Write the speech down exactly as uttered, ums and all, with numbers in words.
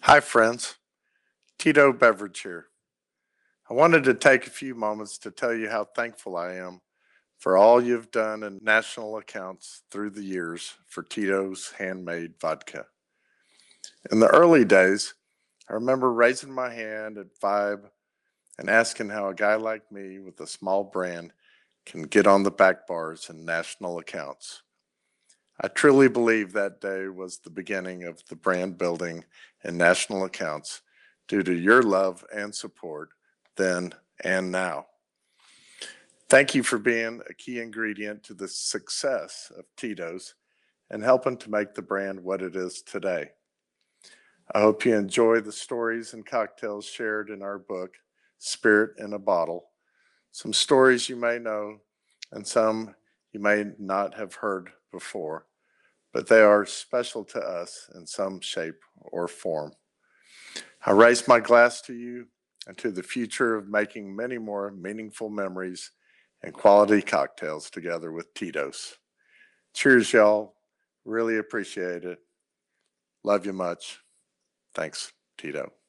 Hi, friends. Tito Beverage here. I wanted to take a few moments to tell you how thankful I am for all you've done in national accounts through the years for Tito's handmade vodka. In the early days, I remember raising my hand at five and asking how a guy like me with a small brand can get on the back bars in national accounts. I truly believe that day was the beginning of the brand building in national accounts due to your love and support then and now. Thank you for being a key ingredient to the success of Tito's and helping to make the brand what it is today. I hope you enjoy the stories and cocktails shared in our book, Spirit in a Bottle. Some stories you may know and some you may not have heard before, but they are special to us in some shape or form. I raise my glass to you and to the future of making many more meaningful memories and quality cocktails together with Tito's. Cheers, y'all. Really appreciate it. Love you much. Thanks, Tito.